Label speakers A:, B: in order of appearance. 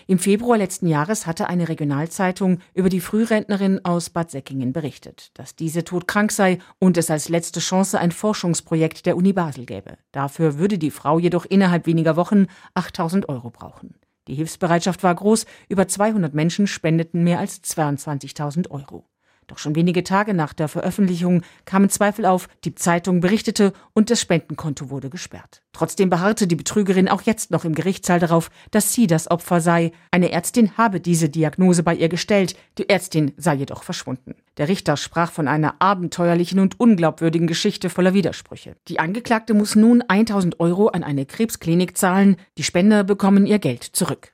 A: Im Februar letzten Jahres hatte eine Regionalzeitung über die Frührentnerin aus Bad Säckingen berichtet, dass diese todkrank sei und es als letzte Chance ein Forschungsprojekt der Uni Basel gäbe. Dafür würde die Frau jedoch innerhalb weniger Wochen 8.000 € brauchen. Die Hilfsbereitschaft war groß, über 200 Menschen spendeten mehr als 22.000 €. Doch schon wenige Tage nach der Veröffentlichung kamen Zweifel auf, die Zeitung berichtete und das Spendenkonto wurde gesperrt. Trotzdem beharrte die Betrügerin auch jetzt noch im Gerichtssaal darauf, dass sie das Opfer sei. Eine Ärztin habe diese Diagnose bei ihr gestellt, die Ärztin sei jedoch verschwunden. Der Richter sprach von einer abenteuerlichen und unglaubwürdigen Geschichte voller Widersprüche. Die Angeklagte muss nun 1.000 € an eine Krebsklinik zahlen, die Spender bekommen ihr Geld zurück.